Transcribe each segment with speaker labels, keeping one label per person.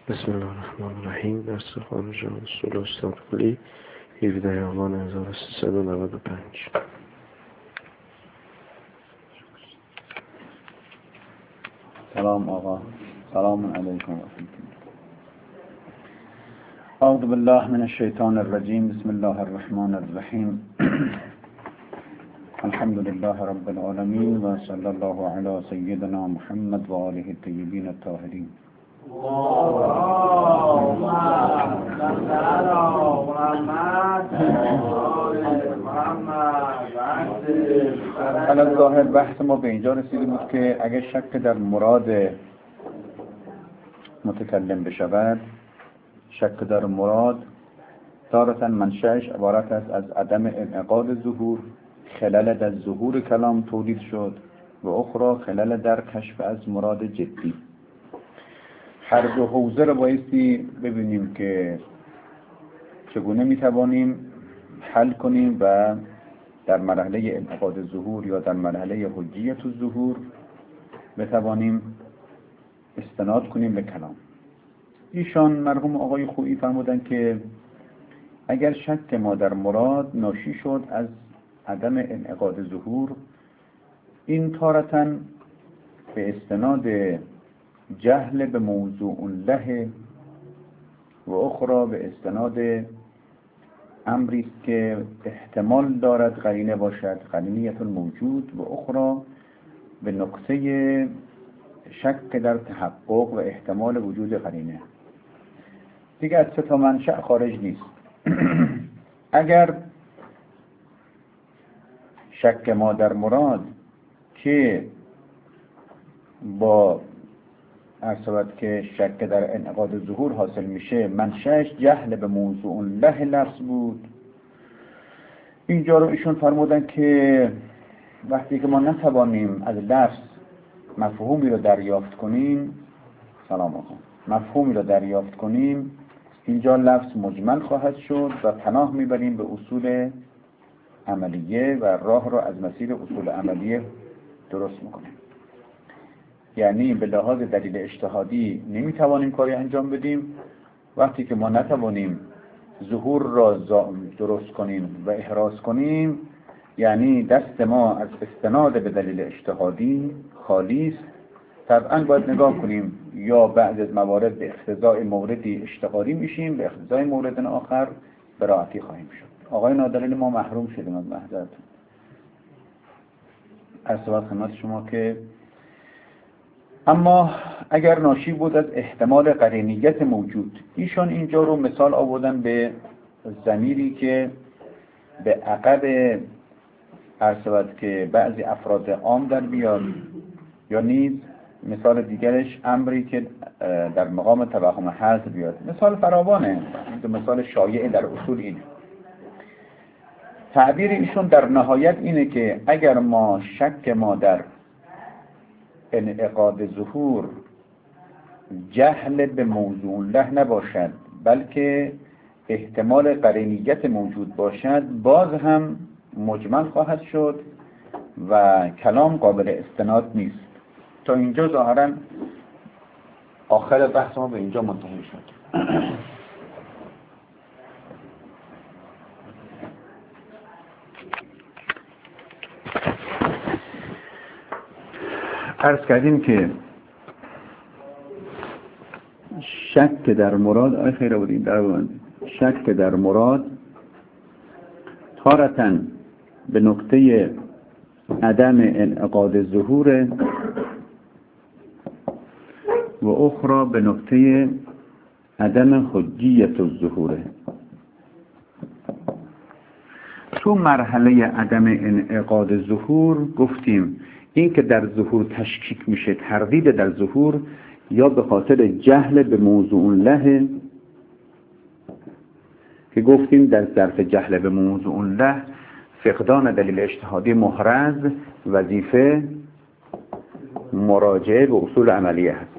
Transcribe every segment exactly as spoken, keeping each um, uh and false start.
Speaker 1: بسم الله الرحمن الرحیم. درس خارج از اصول استاد قلی هفدهم آبان هزار و سیصد و نود و پنج.
Speaker 2: سلام آقا، سلام علیکم و رحمت الله. اعوذ بالله من الشیطان الرجیم. بسم الله الرحمن الرحیم. الحمد لله رب العالمین و صلی الله علی سیدنا محمد و آله الطیبین الطاهرین. حالا ظاهر بحث ما به اینجا رسیده بود که اگر شک در مراد متکلم بشود، شک در مراد تارة منشأش عبارت است از عدم انعقاد ظهور، خلل در ظهور کلام تولید شد و اخرى خلل در کشف از مراد جدی. هر دو حوزه رو بایستی ببینیم که چگونه میتوانیم حل کنیم و در مرحله انعقاد ظهور یا در مرحله حجیت الظهور بتوانیم استناد کنیم به کلام. ایشان مرحوم آقای خویی فرمودن که اگر شک ما در مراد ناشی شد از عدم انعقاد ظهور، این تارة به استناد جهل به موضوع له و اخرى به استناد امری است که احتمال دارد قرینه باشد، قرینیت موجود، و اخرى به نقطه شک در تحقق و احتمال وجود قرینه. دیگه از سه تا منشأ خارج نیست. اگر شک ما در مراد که با عرض که شک در انعقاد ظهور حاصل میشه، منشأش جهل به موضوع له لفظ بود، اینجا رو ایشون فرمودن که وقتی که ما نتوانیم از لفظ مفهومی رو دریافت کنیم، سلام آقا، مفهومی رو دریافت کنیم، اینجا لفظ مجمل خواهد شد و پناه میبریم به اصول عملیه و راه رو از مسیر اصول عملیه درست میکنیم. یعنی به لحاظ دلیل اجتهادی نمیتوانیم کاری انجام بدیم. وقتی که ما نتوانیم ظهور را درست کنیم و احراز کنیم، یعنی دست ما از استناد به دلیل اجتهادی خالی است. طبعا باید نگاه کنیم، یا بعض از موارد به اقتضای موردی اشتغالی میشیم، به اقتضای مورد آخر براعتی خواهیم شد. آقای نادلیل ما محروم شدیم از محضرتون. از سوال خدمت شما که اما اگر ناشی بود از احتمال قرینیت موجود، ایشان اینجا رو مثال آوردن به ضمیری که به عقب عرض که بعضی افراد عام در بیاد، یا نیز مثال دیگرش امری که در مقام توهم حذف بیاد. مثال فراوانه، این دو مثال شایع در اصول اینه. تعبیر ایشون در نهایت اینه که اگر ما شک ما در انعقاد ظهور جهل به موضوع له نباشد، بلکه احتمال قرینیت موجود باشد، باز هم مجمل خواهد شد و کلام قابل استناد نیست. تا اینجا ظاهرا آخر بحث ما به اینجا منتهی شد. عرض کردیم که شک در مراد آی خیره بودیم در بودیم شک در مراد تارة به نقطه عدم انعقاد ظهور و اخرى به نقطه عدم حجیت الظهور. تو مرحله عدم انعقاد ظهور گفتیم این که در ظهور تشکیک میشه، تردید در ظهور، یا به خاطر جهل به موضوع له که گفتیم در ظرف جهل به موضوع له فقدان دلیل اجتهادی محرز وظیفه مراجعه به اصول عملیه هست.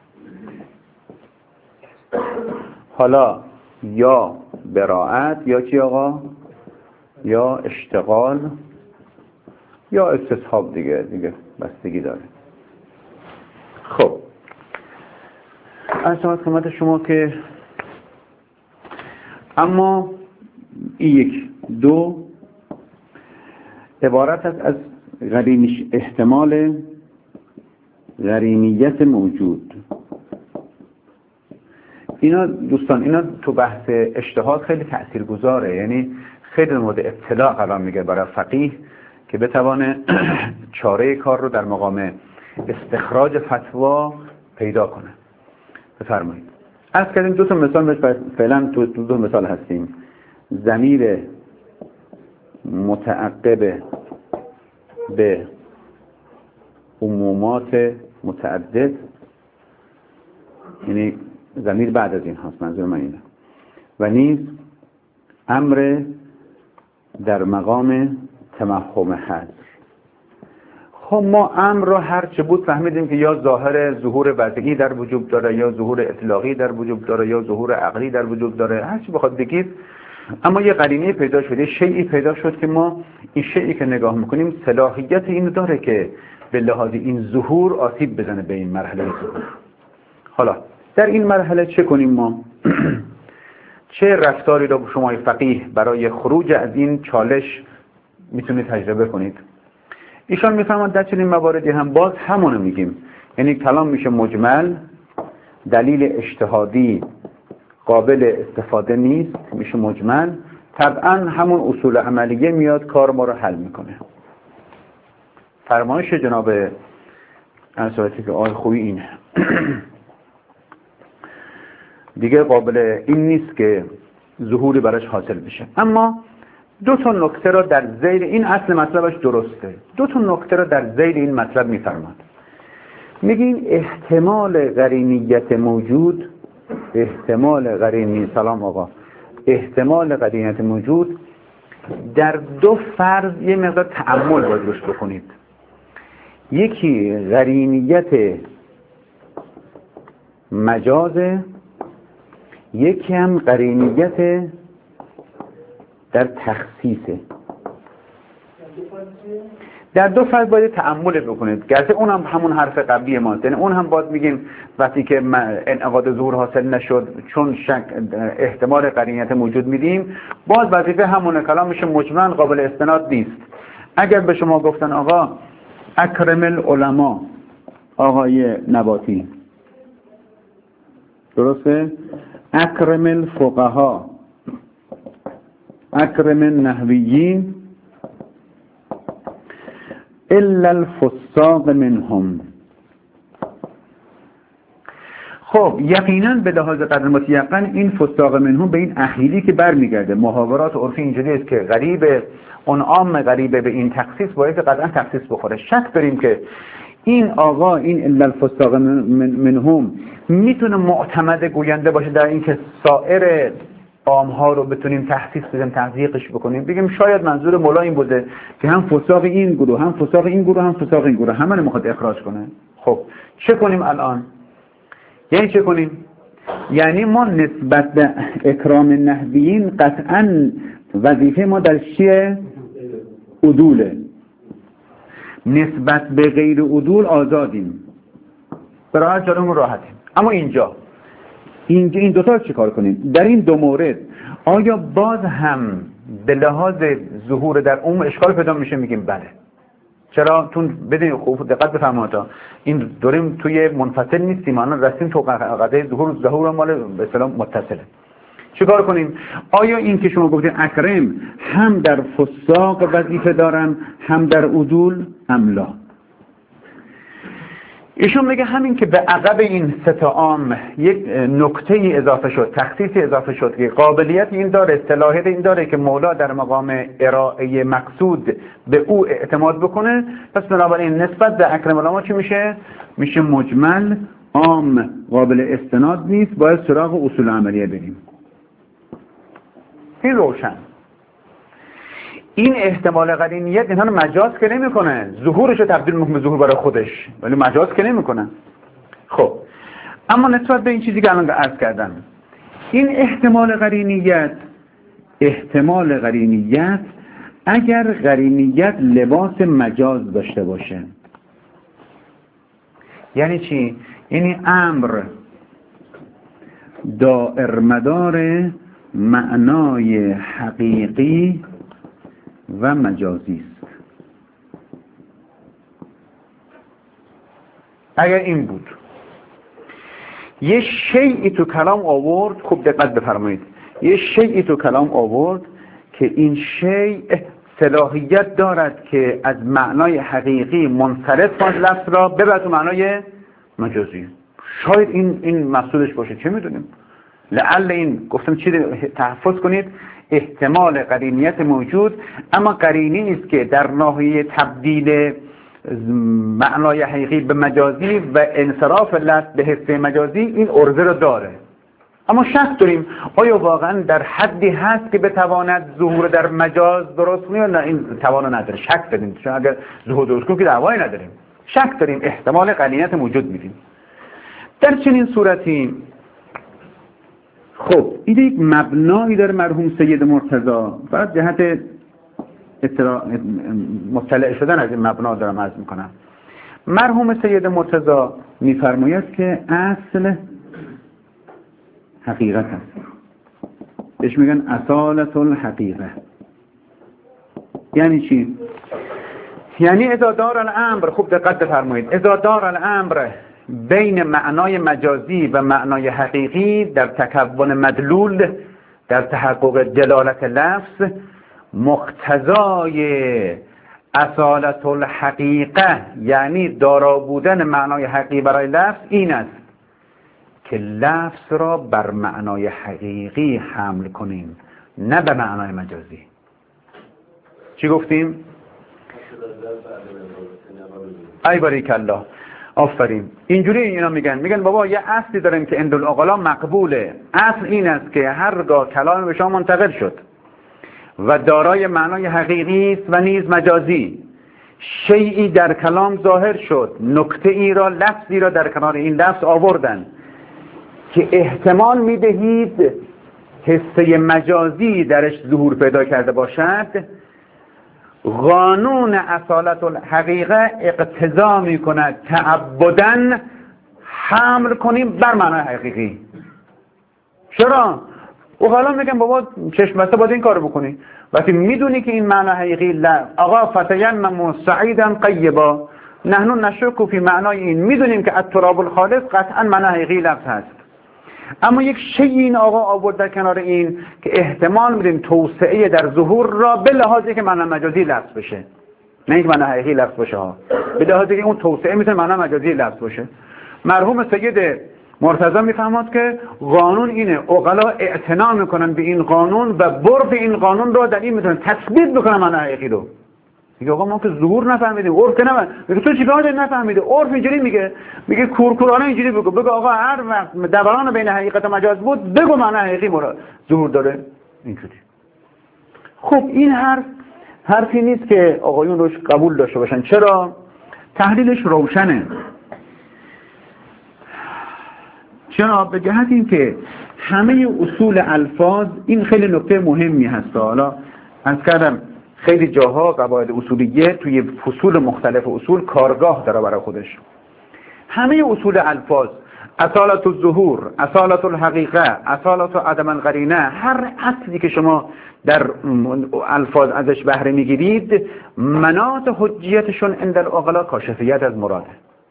Speaker 2: حالا یا براعت یا چی آقا، یا اشتغال یا استصحاب، دیگه دیگه بستگی داره. خب عرض خدمت شما که اما این یک دو عبارت است از قرینش احتمال قرینیت موجود. اینا دوستان اینا تو بحث اجتهاد خیلی تاثیرگذاره، یعنی خیلی مورد اطلاع قرار میگیره برای فقیه که بتوانه چاره کار رو در مقام استخراج فتوا پیدا کنه. بفرمایید. از کردیم دو تا مثال فعلا تو دو, دو مثال هستیم. ضمیر متعقب به عمومات متعدد، یعنی ضمیر بعد از این هست، منظور من اینه، و نیز امر در مقام تمحم حد. خب ما امر رو هر چه بود فهمیدیم که یا ظاهر ظهور وضعی در وجود داره، یا ظهور اطلاقی در وجود داره، یا ظهور عقلی در وجود داره، هر چی بخواد بگید. اما یه قرینه پیدا شد، یه شیئی پیدا شد که ما این شیئی که نگاه میکنیم صلاحیت اینو داره که به لحاظ این ظهور آسیب بزنه به این مرحله ظهور. حالا در این مرحله چه کنیم ما؟ چه رفتاری رو شما فقیه برای خروج از این چالش میتونید تجربه کنید؟ ایشان میفهمند در چنین مواردی هم باز همونو میگیم، یعنی کلام میشه مجمل، دلیل اجتهادی قابل استفاده نیست، میشه مجمل، طبعا همون اصول عملیه میاد کار ما رو حل میکنه. فرمایش جناب انصاراتی که آی خوبی اینه دیگه قابل این نیست که ظهوری براش حاصل بشه. اما دو تا نکته را در ذیل این اصل مطلبش درسته، دو تا نکته را در ذیل این مطلب میفرماد. میگین احتمال قرینیت موجود، احتمال قرینی سلام آقا احتمال قرینیت موجود در دو فرض یه مقدار تأمل باید روش بکنید. یکی قرینیت مجازه، یکی هم قرینیت در تخصیصه. در دو فرض باید تأمل بکنید، گرچه اون هم همون حرف قبلی ماست، یعنی اون هم باز میگیم وقتی که انعقاد ظهور حاصل نشد چون شک احتمال قرینیت موجود میدیم، باز وظیفه همونه، کلام میشه مجمل قابل استناد نیست. اگر به شما گفتن آقا اکرم العلماء، آقای نباتی، درسته؟ اکرم الفقها، اکرم النحویین الا الفساق منهم. خب یقینا به لحاظ قدر متیقن این فساق منهم به این اخیلی که برمیگرده. محاورات عرفی اینجوری است که غریب اون عام غریبه به این تخصیص باید قطعا تخصیص بخوره. شک داریم که این آقا این الا الفساق منهم میتونه معتمد گوینده باشه در اینکه سایر عام ها رو بتونیم تخصیص بدیم، تضییقش بکنیم، بگیم شاید منظور مولا این بوده که هم فساق این گروه هم فساق این گروه هم فساق این گروه همه رو میخواد اخراج کنه. خب چه کنیم الان؟ یعنی چه کنیم؟ یعنی ما نسبت به اکرام نحویین قطعا وظیفه ما در چیه؟ عدوله. نسبت به غیر عدول آزادیم، برای جالمون راحتیم. اما اینجا اینجا این دوتا رو چی کار کنیم؟ در این دو مورد آیا باز هم به لحاظ ظهور در اون اشکال پیدا میشه؟ میگیم بله. چرا؟ چون بدین خوب دقت بفرمایید این داریم توی منفصل نیستیم، الان رسیم تو قضیه ظهور ظهور مال به اصطلاح متصله. چیکار کنیم؟ آیا این که شما گفتید اکرم هم در فساق وظیفه دارن هم در عدول املا؟ ایشون میگه همین که به عقب این سه تا عام یک نکته ای اضافه شد، تخصیصی اضافه شد که قابلیت این داره، صلاحیت این داره که مولا در مقام ارائه مقصود به او اعتماد بکنه، پس بنابراین نسبت به اکرم العلماء چی میشه؟ میشه مجمل، عام قابل استناد نیست، باید سراغ اصول عملیه بریم. این روشن. این احتمال قرینیت اینها مجاز که نمی کنه، ظهورش رو تبدیل میکنه به ظهور برای خودش، ولی مجاز که نمی کنه. خب اما نسبت به این چیزی که الان عرض کردم، این احتمال قرینیت احتمال قرینیت اگر قرینیت لباس مجاز داشته باشه، یعنی چی؟ یعنی امر دائر مدار معنای حقیقی و مجازی است. اگر این بود یه شیئی تو کلام آورد، خوب دقت بفرمایید، یه شیئی تو کلام آورد که این شیء صلاحیت دارد که از معنای حقیقی منصرف کنه لفظ را ببره تو معنای مجازی. شاید این این مقصودش باشه، چه میدونیم. لعل این گفتم چی تحفظ کنید، احتمال قرینیت موجود، اما قرینی نیست که در ناحیه تبدیل معنای حقیقی به مجازی و انصراف لفظ به حصه مجازی این عرضه رو داره. اما شک داریم آیا واقعا در حدی هست که بتواند ظهور در مجاز درست کنه یا نه، این توانو نداره. شک داریم، چون اگر ظهور درست کنه که دعوایی نداریم، شک داریم، احتمال قرینیت موجود میدیم. در چنین صورتی خب این یک مبنایی داره مرحوم سید مرتضی، فقط جهت مطلع شدن از این مبنا دارم عرض میکنم. مرحوم سید مرتضی میفرماید که اصل حقیقت هست، بهش میگن اصالت الحقیقه. یعنی چی؟ یعنی اذا دار الامر، خوب دقت بفرمایید، اذا دار الامر بین معنای مجازی و معنای حقیقی در تکون مدلول، در تحقق دلالت لفظ، مقتضای اصالت الحقیقه یعنی دارا بودن معنای حقیقی برای لفظ این است که لفظ را بر معنای حقیقی حمل کنیم، نه به معنای مجازی. چی گفتیم؟ ای باریکالله، آفرین. اینجوری اینا میگن میگن بابا یه اصلی داریم که عندالعقلا مقبوله. اصل این است که هرگاه کلام به شما منتقل شد و دارای معنای حقیقی است و نیز مجازی، شیئی در کلام ظاهر شد، نکته ای را، لفظی را در کنار این لفظ آوردن که احتمال میدهید حصه مجازی درش ظهور پیدا کرده باشد، قانون اصالت الحقیقه اقتضا میکند تعبداً حمل کنیم بر معنای حقیقی. چرا؟ او حالا میگم بابا چشم بسته باید این کارو بکنی وقتی میدونی که این معنای حقیقی لا. آقا فتیمموا صعیدا طیبا، نحن نشک فی معنای این، میدونیم که التراب الخالص قطعا معنای حقیقی لفظ هست، اما یک شیء این آقا آورد در کنار این که احتمال میدیم توسعه در ظهور را به لحاظی که معنی مجازی لفظ بشه، نه اینکه معنی حقیقی لفظ باشه ها، به لحاظی که اون توسعه میتونه معنی مجازی لفظ باشه. مرحوم سید مرتضی میفهمد که قانون اینه، عقلا اعتنا میکنن به این قانون و برد این قانون رو در این میتونن تثبیت بکنن معنی حقیقی رو. میگه آقا ما که ظهور نفهمیدیم، عرف که نفهمید. میگه تو چیکار داری نفهمیده؟ عرف اینجوری میگه، میگه کورکورانه اینجوری بگو، بگو آقا هر وقت دوران بین حقیقت و مجاز بود بگو معنی حقیقی مراد ظهور داره اینجوری. خب این حرف حرفی نیست که آقایون روش قبول داشته باشن. چرا؟ تحلیلش روشنه. چرا؟ به جهت این که همه اصول الفاظ، این خیلی نکته مهمی هست. حالا از کردم خیلی جاها قواعد اصولیه توی فصول مختلف اصول کارگاه داره برای خودش. همه اصول الفاظ، اصالت الظهور، اصالت الحقیقه، اصالت عدم القرینه، هر اصلی که شما در الفاظ ازش بهره میگیرید، مناط حجیتشون عند العقلا کاشفیت از مراده.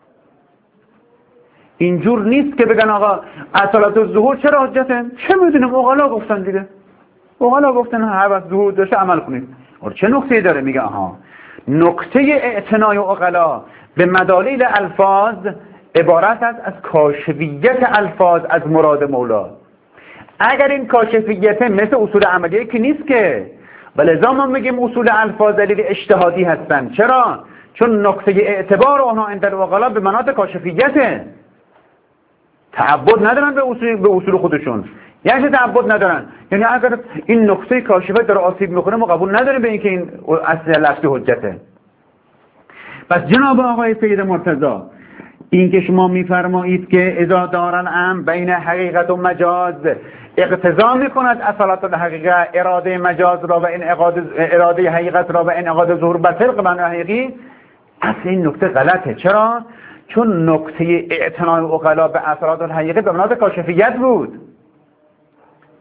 Speaker 2: اینجور نیست که بگن آقا اصالت الظهور چرا حجته؟ چه میدونم عقلا گفتن دیگه، عقلا گفتن هر وقت ظهور داشته عمل کنید. چه نکته داره؟ میگه آها نکته اعتنای عقلا به مدالیل الفاظ عبارت است از کاشفیت الفاظ از مراد مولا. اگر این کاشفیت مثل اصول عملیه که نیست که، ولذا ما میگیم اصول الفاظ دلیل اجتهادی هستن. چرا؟ چون نکته اعتبار آنها عند العقلا به مناط کاشفیته، تعبد ندارن به اصول به اصول خودشون. یعنی تعبد ندارن، یعنی اگر این نقطه کاشفیت داره آسیب میکنه ما قبول نداریم به اینکه این اصل لفظی حجته. پس جناب آقای سید مرتضی، این که شما میفرمایید که اذا دار الامر بین حقیقت و مجاز اقتضا میکند اصالت الحقیقه اراده مجاز را و انعقاد اراده حقیقت را و انعقاد ظهور بر طبق معنی حقیقی، اصل این نکته غلطه. چرا؟ چون نکته اعتنای عقلا به اصالت الحقیقه به مناط کاشفیت بود.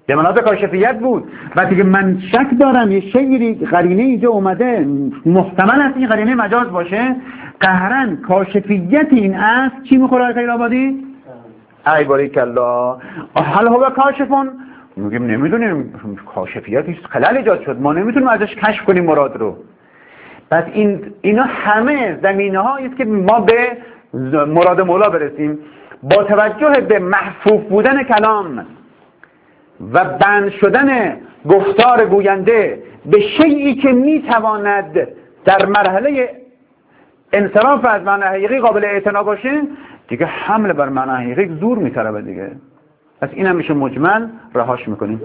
Speaker 2: به مناط کاشفیت بود. وقتی که من شک دارم یه شیری قرینه اینجا اومده محتمل است این قرینه مجاز باشه، قهرن کاشفیت این است چی میخوره آقای خیرآبادی؟ ای باریک الله. حالا هو کاشفون میگیم نمیدونیم کاشفیتی خلل ایجاد شد، ما نمیتونیم ازش کشف کنیم مراد رو. پس این اینا همه زمینه هایی است که ما به مراد مولا برسیم با توجه به محفوظ بودن کلام و بند شدن گفتار گوینده به شیئی که میتواند در مرحله انصراف از معنی حقیقی قابل اعتنا باشه، دیگه حمل بر معنی حقیقی زور میطلبه دیگه. پس این هم میشه مجمل رهاش میکنیم.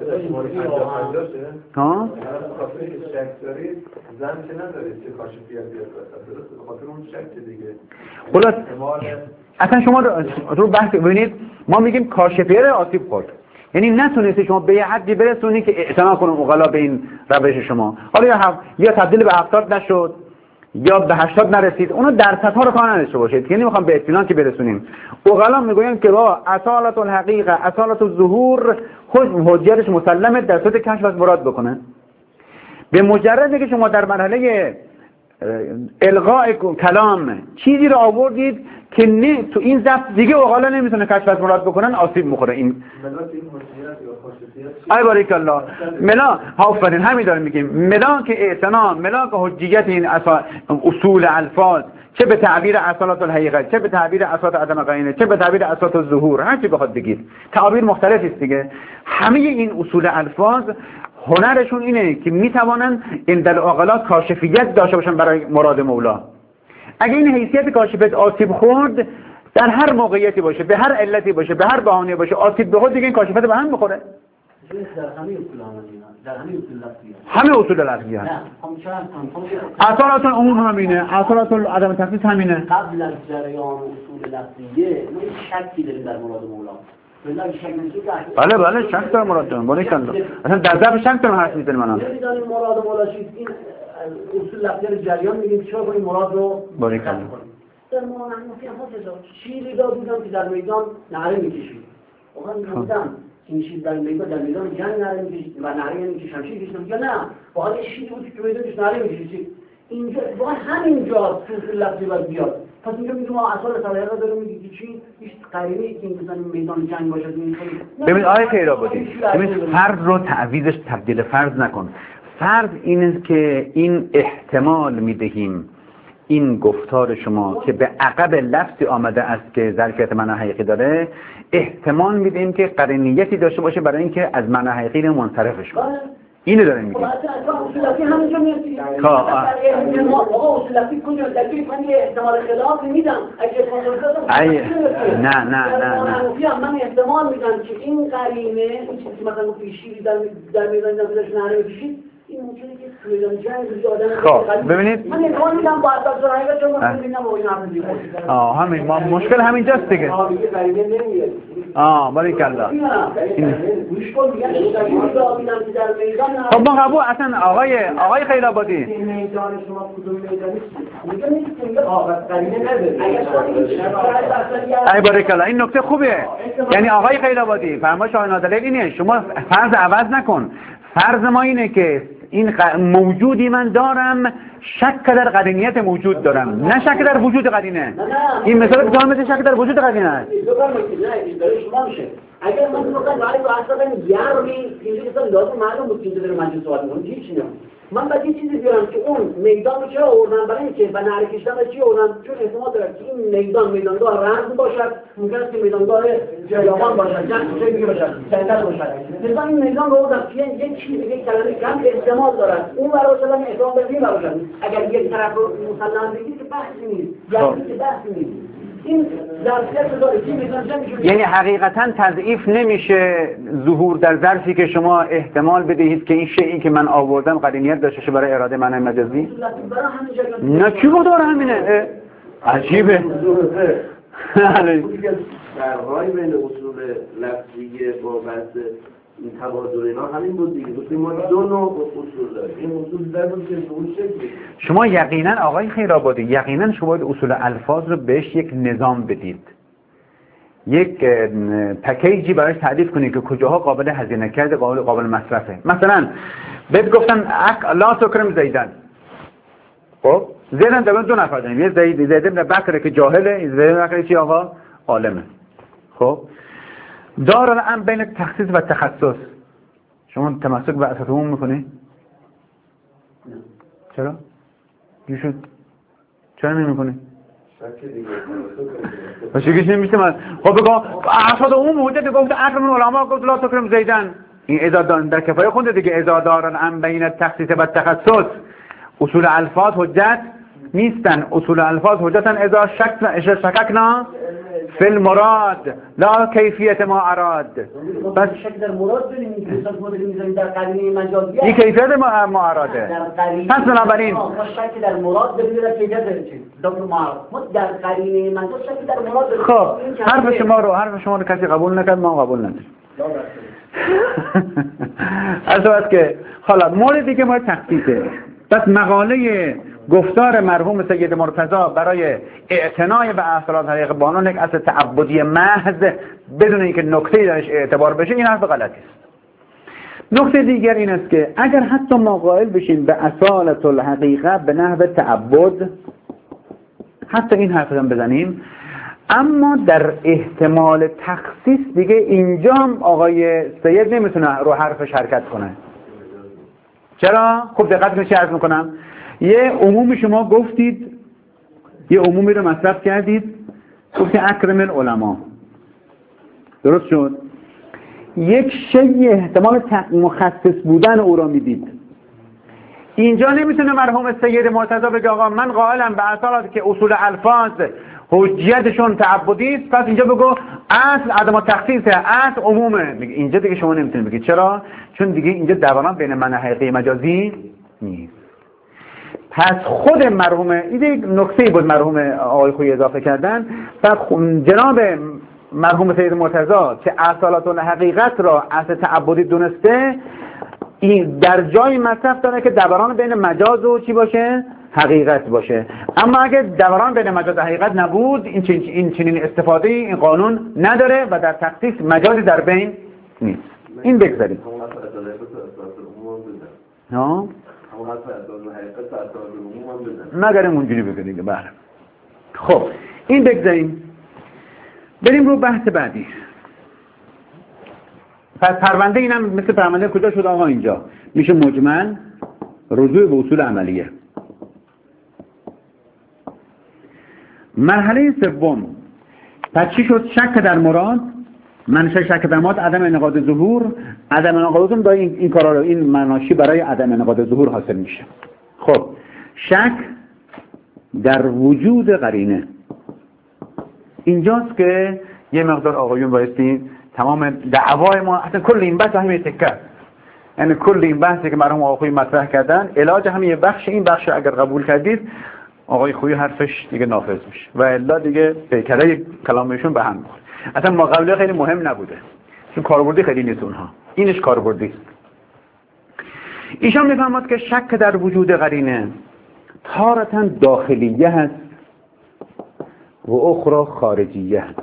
Speaker 2: ها؟ خلاص اصلا شما رو بحث ببینید، ما میگیم کاشفیت آسیب خورد، یعنی نتونستی شما به یه حدی برسونی که اعتنا کنم اوغلا به این روش شما. حالا یا, یا تبدیل به هفتاد نشد یا به هشتاد نرسید، اونو درصدها رو کار نداشته باشید، یعنی میخوام به اطمینان که برسونیم. اوغلا میگوین که با اصالت الحقیقه اصالت الظهور خود حجتش مسلمه در صورت کشف از مراد بکنه. به مجرد که شما در مرحله الغاء کلام چیزی رو آوردید که نه تو این ضبط دیگه اوغلا نمیتونه کشف از مراد بکنن، آسیب میخوره. این ای باریک الله ملا آفرین همین داریم میگیم، ملا که اعتنا، ملا که حجیت این اصول الفاظ، چه به تعبیر اصالت الحقیقه، چه به تعبیر اصالت عدم قرینه، چه به تعبیر اصالت الظهور، هر چی بخواد بگید تعبیر مختلف است دیگه. همه این اصول الفاظ هنرشون اینه که میتوانن این در عقلات کاشفیت داشته باشن برای مراد مولا. اگه این حیثیت کاشفیت آسیب خورد در هر موقعیتی باشه، به هر علتی باشه، به هر بهانه باشه، آسیب بخورد دیگه این کاشفیت به هم میخوره.
Speaker 3: در همه اصول عملی در همه اصول لفظی
Speaker 2: همه اصول لفظی هست. اثرات عموم همینه، اثرات عدم تخصیص همینه.
Speaker 3: قبل از جریان اصول لفظیه ما شکی داریم در مراد مولا.
Speaker 2: بله بله شک دارم مراد دارم. باریک الله. اصلا در ضبط شک دارم حرف میزنیم الان.
Speaker 3: نمیدونیم مراد مولا چیست. این اصول لفظی رو جریان میگیم چرا کنیم مراد رو
Speaker 2: باریک الله.
Speaker 3: در مولا نحنفی هم هست شیری داد دیدم که در میدان نعره میکشید. واقعا میگفتم این چیز در میدان در میدان جنگ نعره میکشید و نعره یعنی که شمشیر کشید یا نه واقعا شیری بود که میدانش نعره میکشید. اینجا واقعا همینجا اصول لفظی باید بیاد. پس اینجا میگم ما اصلا طریقه داریم میگی چی هیچ قرینه‌ای که مثلا میدان جنگ باشه
Speaker 2: ببین آیه خیرآبادی ببین فرض رو تعویضش تبدیل فرض نکن. فرض اینه که این احتمال میدهیم این گفتار شما که به عقب لفظی آمده است که ظرفیت معنی حقیقی داره، احتمال میدیم که قرینیتی داشته باشه برای اینکه از معنی حقیقی منصرفش کنه. اینو داریم میگیم.
Speaker 3: اصولاتی همینجا میرسی. آقا اصولاتی کجا دلیل کنی احتمال خلاف میدم.
Speaker 2: اگه نه نه نه نه.
Speaker 3: من احتمال میدم که این قرینه این چیزی مثلا پیشی در در میدان نمیداش نره بشید این ممکنه که توی جنگ آدم
Speaker 2: خب ببینید
Speaker 3: من احتمال میدم با اساس رایگاه چون من میبینم با این حرف دیگه.
Speaker 2: آه همین ما مشکل همینجاست دیگه. آه باریک الله. خب ما قبول اصلا آقای آقای خیرآبادی
Speaker 3: میدان شما کدوم میدانی میگه میگه آقا قرینه نداره.
Speaker 2: ای باریک الله این نکته خوبه. یعنی آقای خیرآبادی فرمایش آقای نادری اینه شما فرض عوض نکن. فرض ما اینه که این موجودی من دارم شک در قرینیت موجود دارم نه شک در وجود قرینه. این مثال که مثل شک در وجود قرینه است.
Speaker 3: اگر من میگم برای واسطه یارمی اینجوری که لازم معلوم بود که داره من سوال میکنم هیچ نه. من باید یه چیزی بیارم که اون میدان رو چرا آوردن برای اینکه به نهر کشیدن چی آوردن چون احتمال داره که این میدان میدانگاه رمز باشد ممکن است که میدانگاه جریان باشد جنگ چه دیگه باشد جنگل باشد مثلا این میدان رو آوردن که یک چیز یک کلمه کم احتمال دارد اون برای شدن احتمال به این باشد اگر یک طرف رو مسلم بگید که بحثی نیست یعنی که بحثی نیست. این
Speaker 2: یعنی حقیقتا تضعیف نمیشه ظهور در ظرفی که شما احتمال بدهید که این شیئی که من آوردم قرینیت داشته شه برای اراده معنی مجازی؟ نه کی بود داره همینه؟ عجیبه.
Speaker 4: فرقای بین اصول لفظی با بحث این تبادل اینا همین بود دیگه. گفتیم ما دو نوع اصول داریم. این اصول در بود که اون شکلی
Speaker 2: شما یقینا آقای خیرآبادی یقینا شما باید اصول الفاظ رو بهش یک نظام بدید. یک پکیجی براش تعریف کنی که کجاها قابل هزینه کرده، قابل قابل مصرفه. مثلا بهت گفتن لا تکرم زیدن، خب زیدن در دو نفر داریم، یه زید زید ابن بکر که جاهله، زید ابن بکر چی آقا عالمه. خب دار الان بین تخصیص و تخصص، شما تمسک به اساس عموم میکنی؟ چرا؟ چی شد؟ چرا نمیکنی؟ باشه گیش نمیشه من. خب بگو اساس عموم حجت گفت اکرم العلماء گفت لا تکرم زیدن، این اذا در کفایه خونده دیگه، اذا دارن ام بین تخصیص و تخصص. اصول الفاظ حجت نیستن، اصول الفاظ حجتن اذا شک شککنا فی المراد لا کیفیت ما اراد.
Speaker 3: بس شک در مراد داریم، این مثال ما داریم میذاریم در قرینه مجازی،
Speaker 2: این کیفیت ما ما اراده. پس بنابراین
Speaker 3: ما شک در مراد داریم، در کیفیت داریم در مراد، ما در قرینه مجاز شک در مراد داریم.
Speaker 2: خب حرف شما رو حرف شما رو کسی قبول نکرد، ما قبول نداریم. اصلا که حالا مورد دیگه ما تخصیصه. پس مقاله گفتار مرحوم سید مرتضی برای اعتنای به اصالات حقیق بانون یک اصل تعبدی محض بدون اینکه نکته‌ای درش اعتبار بشه، این حرف غلطی است. نکته دیگر این است که اگر حتی ما قائل بشیم به اصالت الحقیقه به نحو تعبد، حتی این حرف هم بزنیم، اما در احتمال تخصیص دیگه اینجا هم آقای سید نمیتونه رو حرفش حرکت کنه. چرا؟ خب دقت کنید چی عرض میکنم. یه عمومی شما گفتید، یه عمومی رو مصرف کردید، گفتید اکرم العلماء، درست شد. یک شی احتمال مخصص بودن او را میدید. اینجا نمیتونه مرحوم سید مرتضی بگه آقا من قائلم به اصالات که اصول الفاظ حجیتشون تعبدی است، پس اینجا بگو اصل عدم تخصیصه، اصل عمومه. اینجا دیگه شما نمیتونید بگید. چرا؟ چون دیگه اینجا دوران بین معنی حقیقی مجازی نیست. پس خود مرحوم این یک نکته بود مرحوم آقای خویی اضافه کردن. پس جناب مرحوم سید مرتضی که اصالات الحقیقت را اصل تعبدی دونسته، این در جای مصرف داره که دوران بین مجاز و چی باشه؟ حقیقت باشه. اما اگه دوران بین مجاز و حقیقت نبود، این چنین این چنین استفاده این قانون نداره و در تخصیص مجازی در بین نیست. این بگذاریم. ها؟ مگرم اونجوری بگه دیگه. بله. خب این بگذاریم. بریم رو بحث بعدی. پس پرونده اینم مثل پرونده کجا شد آقا؟ اینجا میشه مجمل، رجوع به اصول عملیه. مرحله سوم، پس چی شد؟ شک در مراد، منشأ شک در مراد عدم انعقاد ظهور. عدم انعقاد ظهور این این کارا رو این مناشی برای عدم انعقاد ظهور حاصل میشه. خب شک در وجود قرینه، اینجاست که یه مقدار آقایون بایستی تمام دعوای ما، اصلا کل این بحث همین تکه، یعنی کل این بحثی که مرحوم آقای خویی مطرح کردن علاج همین یه بخش، این بخش اگر قبول کردید آقای خویی حرفش دیگه نافذ میشه و الا دیگه پیکره کلامشون به هم میخوره. اصلا مقابله خیلی مهم نبوده چون کاربردی خیلی نیست اونها، اینش کاربردی است. ایشان میفهمد که شک در وجود قرینه تارتاً داخلیه هست و اخرى خارجیه هست.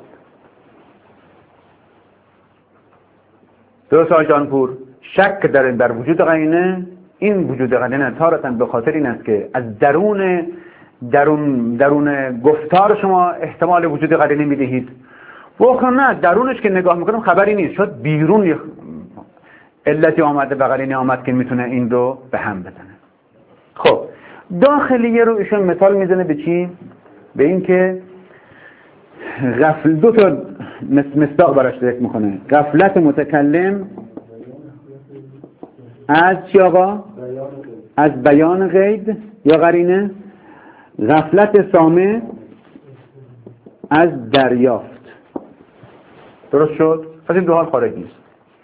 Speaker 2: درست آقای جانپور؟ شک در در وجود قرینه، این وجود قرینه تارتاً به خاطر این است که از درون درون درون گفتار شما احتمال وجود قرینه میدهید و اخرى نه، درونش که نگاه میکنم خبری نیست، شاید بیرون علتی آمده به قرینه آمد که میتونه این رو به هم بزنه. خب داخلیه رو ایشون مثال میزنه به چی؟ به این که غفل دو تا مصداق براش ذکر میکنه. غفلت متکلم از چی آقا؟ از بیان غیب یا قرینه. غفلت سامع از دریافت. درست شد؟ از این دو حال خارج نیست.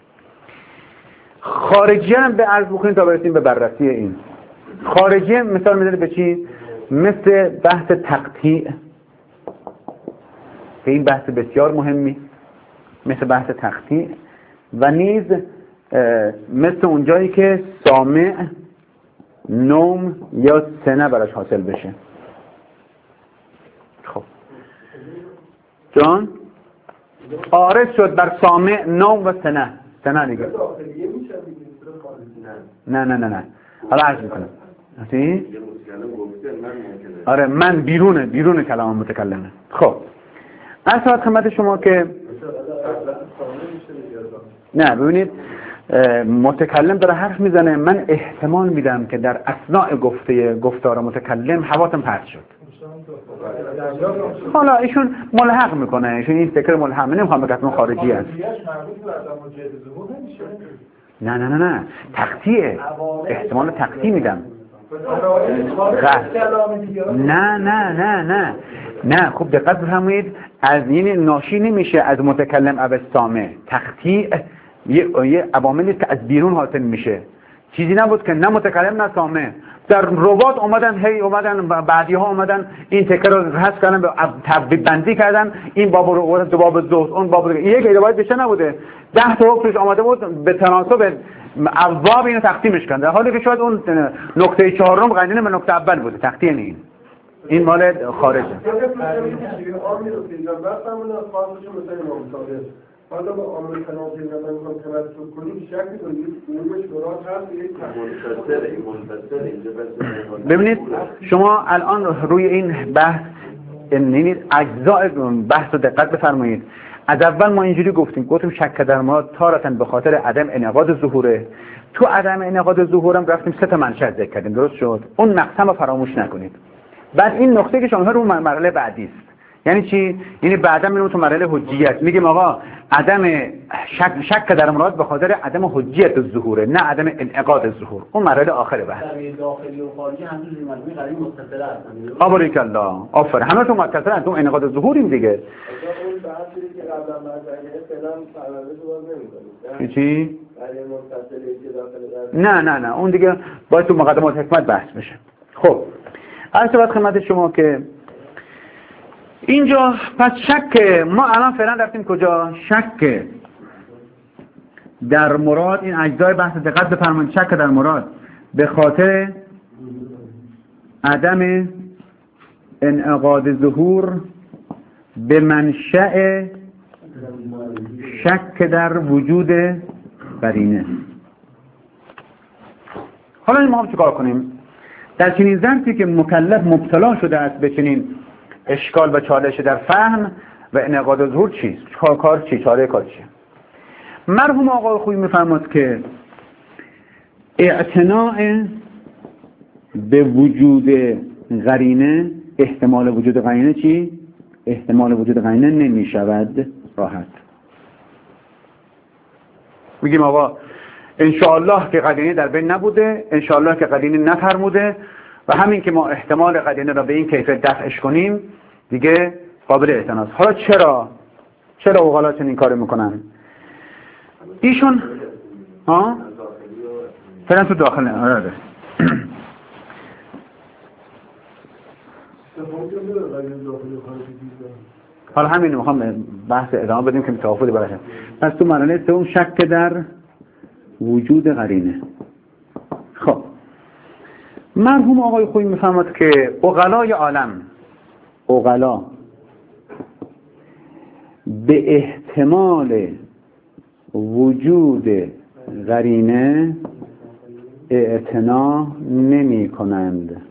Speaker 2: خارجی هم به عرض بکنیم تا برسیم به بررسی این. خارجی مثال میزنه به چی؟ مثل بحث تقطیع که این بحث بسیار مهمی، مثل بحث تقطیع و نیز مثل اونجایی که سامع نوم یا سنه براش حاصل بشه. خب جان عارض شد بر سامع نام و سنه سنه دیگه نه نه نه نه حالا عرض میکنم چی؟ آره من بیرونه بیرون کلام متکلمه. خب از ساعت خدمت شما که نه ببینید متکلم داره حرف میزنه، من احتمال میدم که در اثناء گفته گفتار متکلم حواسم پرت شد. حالا ایشون ملحق میکنه، ایشون این فکر ملحق نمیخوام بگم اون خارجی است. نه نه نه نه تقطیعه، احتمال تقطیع میدم. نه نه نه نه نه خوب دقت بفرمایید، از این ناشی نمیشه از متکلم او سامع. تقطیع یه یه عواملی که از بیرون حاصل میشه، چیزی نبود که نه متکلم نه سامع. در روات اومدن هی اومدن بعدی ها اومدن این تکه رو حذف کردن، به تبدیل بندی کردن، این باب رو آورد دو باب زهد، اون باب رو یک روایت بشه نبوده، ده تا حکمش اومده بود به تناسب ابواب اینو تقسیمش کردن، در حالی که شاید اون نکته چهارم قرینه به نکته اول بوده. تقطیع این این مال خارجه.
Speaker 5: حالا با عامل تناسل نمایی میخوام تمثل کنیم شکل کنیم علومش مراد هست یک منفصل منفصل اینجا.
Speaker 2: ببینید شما الان روی این بحث این اجزاء بحث رو دقت بفرمایید. از اول ما اینجوری گفتیم گفتیم شک در مراد تارتاً به خاطر عدم انعقاد ظهوره. تو عدم انعقاد ظهورم رفتیم سه تا منشأ ذکر کردیم، درست شد؟ اون مقسم رو فراموش نکنید. بعد این نقطه که شما رو مرحله بعدی است. یعنی چی؟ یعنی بعدا میریم تو مرحله حجیت، میگیم آقا عدم شک شک در مراد به خاطر عدم حجیت ظهوره، نه عدم انعقاد ظهور. اون مرحله آخره بحث.
Speaker 3: داخلی و خارجی هم تو مجموعه قرین متصله هستن.
Speaker 2: آباریک الله. آفر همه تو متصلن، تو انعقاد ظهوریم دیگه.
Speaker 5: اون بحثی که قبلا مطرحه فعلا پرونده تو باز نمی‌کنید.
Speaker 2: چی؟
Speaker 5: قرین متصله که داخل
Speaker 2: نه نه نه اون دیگه باید تو مقدمات حکمت بحث بشه. خب عرض شود خدمت شما که اینجا پس شک ما الان فعلا رفتیم کجا؟ شک در مراد. این اجزای بحث دقت بفرمایید. شک در مراد به خاطر عدم انعقاد ظهور به منشأ شک در وجود قرینه. حالا ما هم چیکار کنیم؟ در چنین ظرفی که مکلف مبتلا شده است به چنین اشکال و چالش در فهم و انعقاد ظهور چیست؟ کار کار چی؟ چاره کار چی؟ مرحوم آقای خویی می‌فرماد که اعتناء به وجود قرینه، احتمال وجود قرینه چی؟ احتمال وجود قرینه نمی‌شود راحت. میگیم آقا انشاءالله که قرینه در بین نبوده، انشاءالله که قرینه نفرموده و همین که ما احتمال قرینه را به این کیفیت دفعش کنیم دیگه قابل اعتناست. حالا چرا چرا عقلا چنین کارو میکنن؟ ایشون ها فعلا تو داخل آره آره حالا همین میخوام بحث ادامه بدیم که توافقی باشه. پس تو مرحله سوم شک در وجود قرینه. خب مرحوم آقای خویی میفهمد که عقلای عالم عقلا به احتمال وجود قرینه اعتنا نمی کنند.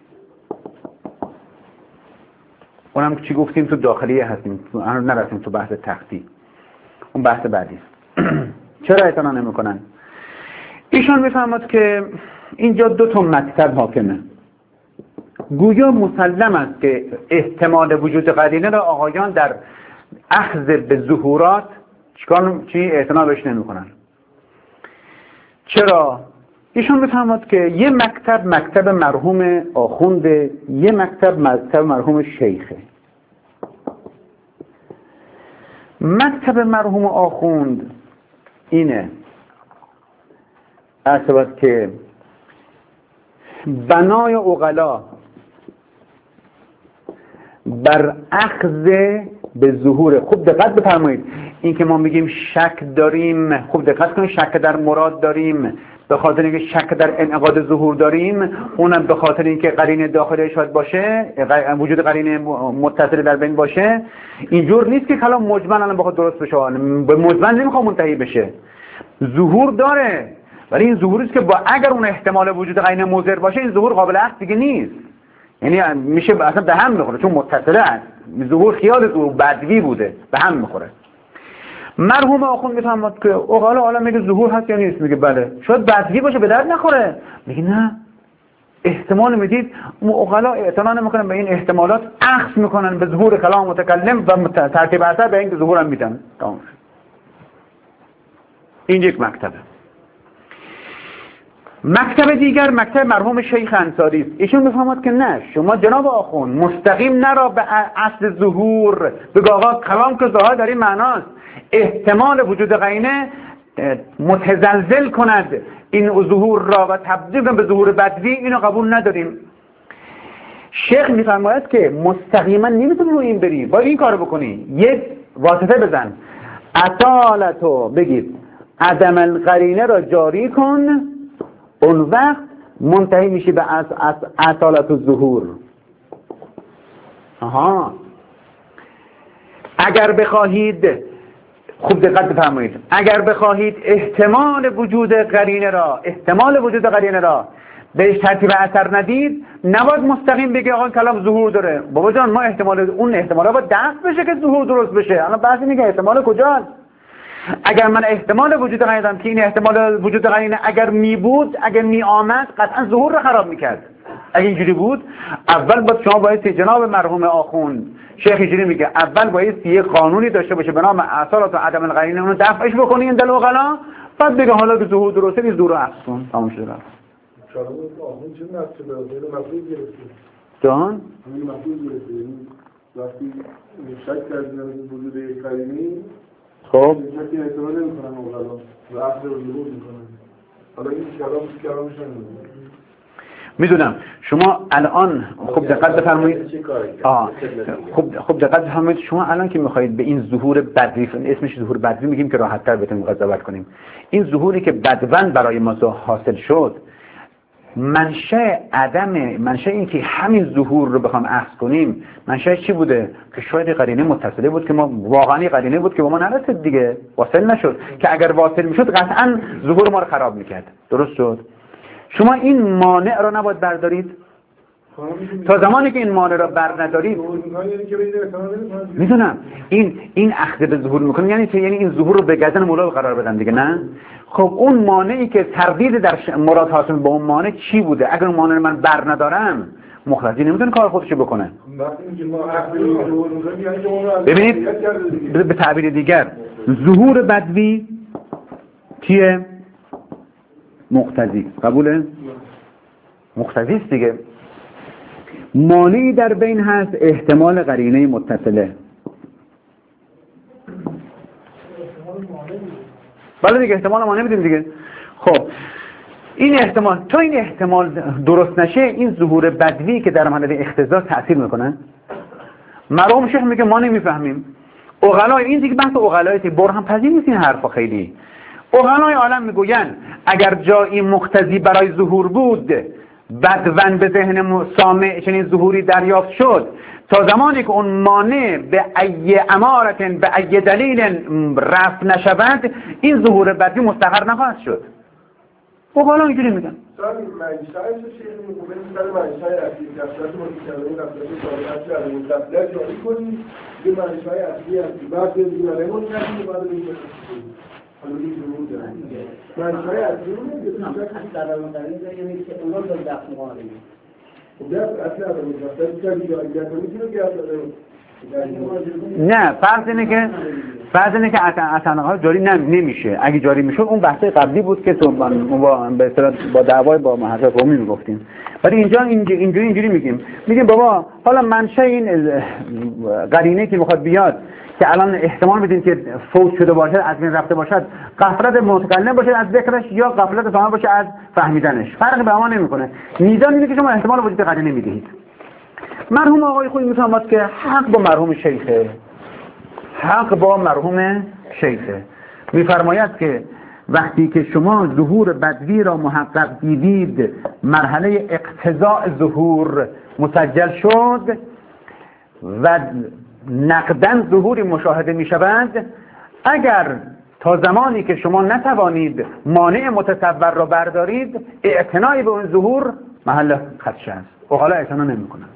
Speaker 2: اونم چی گفتیم تو داخلیه هستیم، اون نرسیم تو بحث تختی، اون بحث بعدی است. چرا اعتنا نمی کنند؟ ایشان میفهمد که اینجا دو تا مکتب حاکمه. گویا مسلم است که احتمال وجود قرینه را آقایان در اخذ به ظهورات چیکار چی اعتنا بهش نمی‌کنن. چرا؟ ایشان میفهمد که یه مکتب مکتب مرحوم آخونده، یه مکتب مکتب مرحوم شیخه. مکتب مرحوم آخوند اینه اصبت که بنای عقلا بر اخذ به ظهور. خوب دقت بفرمایید، این که ما میگیم شک داریم، خوب دقت کنید، شک در مراد داریم به خاطر اینکه شک در انعقاد ظهور داریم، اونم به خاطر اینکه قرینه داخل شاید باشه، وجود قرینه متصل در بین باشه. اینجور نیست که کلام مجمل الان بخواد درست بشه، به مجمل نمیخواد منتهی بشه. ظهور داره، ولی این ظهوری است که با اگر اون احتمال وجود قرینه مضر باشه، این ظهور قابل عکس دیگه نیست. یعنی میشه اصلا به هم میخوره، چون متصله است. ظهور خیال ظهور بدوی بوده، به هم میخوره. مرحوم آخوند میفهمد که اوغالا حالا میگه ظهور هست یا نیست؟ میگه بله. شاید بدوی باشه به درد نخوره. میگه نه، احتمال میدید. اوغالا اعتنا نمیکنن به این احتمالات، اخذ میکنن به ظهور کلام متکلم و ترتیب اثر به این ظهور هم میدن. تمام شد. این یک مکتبه. مکتب دیگر مکتب مرحوم شیخ انصاری است. ایشون میفهمد که نه، شما جناب آخوند مستقیم نرا به اصل ظهور، بگو آقا کلام که ظاهر در این معناست، احتمال وجود قرینه متزلزل کند این ظهور را و تبدیل به ظهور بدوی، اینو قبول نداریم. شیخ میفرماید که مستقیما نمیتونی رو این بری، باید این کارو بکنی، یک واسطه بزن، اصالتو بگید عدم القرینه را جاری کن، اون وقت منتهی میشی به از از اصالت الظهور. آها، اگر بخواهید، خوب دقت بفرمایید، اگر بخواهید احتمال وجود قرینه را احتمال وجود قرینه را بهش ترتیب اثر ندید، نباید مستقیم بگی آقا کلام ظهور داره. بابا جان، ما احتمال اون احتمالا باید دست بشه که ظهور درست بشه. الان بحث اینه که احتمال کجاست. اگر من احتمال وجود قرینه دارم که این احتمال وجود قرینه اگر می بود، اگر می آمد، قطعا ظهور را خراب میکرد. اگه اینجوری بود، اول باید شما باید جناب مرحوم آخوند شیخ اینجوری میگه، اول باید یه قانونی داشته باشه به نام اصالت و عدم القرینه، اونو دفعش بکنی این دلو غلا، بعد بگه حالا که ظهور درسته نیست، ظهور رو عکس کن. تمام شده رفت.
Speaker 5: چرا آخوند چه نقشه به غیر مفهوم گرفته؟
Speaker 2: جان
Speaker 5: همین مفهوم گرفته، یعنی وقتی شک کردن وجود قرینه،
Speaker 2: خب
Speaker 5: شکی احتمال نمی‌کنن اوغلا و عقل رو ظهور می‌کنن. حالا این کلام کلامش نمی‌دونه.
Speaker 2: میدونم شما الان خوب دقت بفرمایید. آه خوب خوب دقت بفرمایید. شما الان که میخواهید به این ظهور بدوی، اسمش ظهور بدوی میگیم که راحت‌تر بتونیم قضاوت کنیم، این ظهوری که بدون برای ما حاصل شد، منشأ عدم منشأ این که همین ظهور رو بخوام اخذ کنیم، منشأ چی بوده؟ که شاید قرینه متصله بود که ما واقعا قرینه بود که با ما نرسید دیگه، واصل نشد، که اگر واصل میشد قطعا ظهور ما رو خراب میکرد. درست شد؟ شما این مانع را نباید بردارید. تا زمانی که این مانع را بر ندارید، میدونم این این اخذ به ظهور میکنه، یعنی چه؟ یعنی این ظهور رو به گردن مولا قرار بدن دیگه، نه؟ خب اون مانعی که تردید در مراد حاصل با اون مانع چی بوده؟ اگر اون مانع من بر ندارم، مخرجی نمیتونه کار خودشو بکنه. ببینید به تعبیر دیگر، ظهور بدوی چیه؟ مقتضی. قبوله؟ مقتضی است دیگه. مانعی در بین هست، احتمال قرینه متصله. بله دیگه، احتمال مانع میدیم دیگه. خب این احتمال، تو این احتمال درست نشه، این ظهور بدوی که در محل اختزاز تأثیر میکنه. مرحوم شیخ میگه ما نمیفهمیم. اوغلای این دیگه بحث اوغلایتی، برهان پذیر نیست این حرفا خیلی. اوغلای عالم میگویند اگر جایی مقتضی برای ظهور بود، بدون به ذهن سامع چنین ظهوری دریافت شد، تا زمانی که اون مانع به ای امارت به ای دلیل رفع نشود، این ظهور بدوی مستقر نخواهد شد. اوغلا اینجوری میگن.
Speaker 5: سر منشأش شیخ میگه سر منشأ اصلی دستات متکلمین دستات طبیعت رو مستقل جاری کنی، به منشأ اصلی اصلی بعد به دیگه متکلمین بعد به حالا این ظهور داره. منشأ اصلی رو میگه در مقابل یعنی که اونا رو دفع می‌کنه. خب دفع اصلی رو دفع کردی یا اگر میتونه که
Speaker 2: نه، فرض اینه که فرض اینه که اصلا جاری نمیشه. اگه جاری میشد اون بحث قبلی بود که تو با به اصطلاح با دعوای با حضرت قومی میگفتیم. ولی اینجا اینجوری اینجوری میگیم میگیم بابا حالا منشأ این قرینه که میخواد بیاد که الان احتمال میدیم که فوت شده باشد، از بین رفته باشد، غفلت متکلم باشد از ذکرش یا غفلت سامع باشه از فهمیدنش، فرقی به ما نمیکنه. میزان اینه که شما احتمال وجود قرینه میدهید. مرحوم آقای خویی میفهمد که حق با مرحوم شیخه، حق با مرحوم شیخه. میفرماید که وقتی که شما ظهور بدوی را محقق دیدید مرحله اقتضاء ظهور مسجل شد و نقدن ظهوری مشاهده می شود، اگر تا زمانی که شما نتوانید مانع متصور را بردارید، اعتنایی به اون ظهور محل خدشه است. اقلا اعتنا نمی کنن.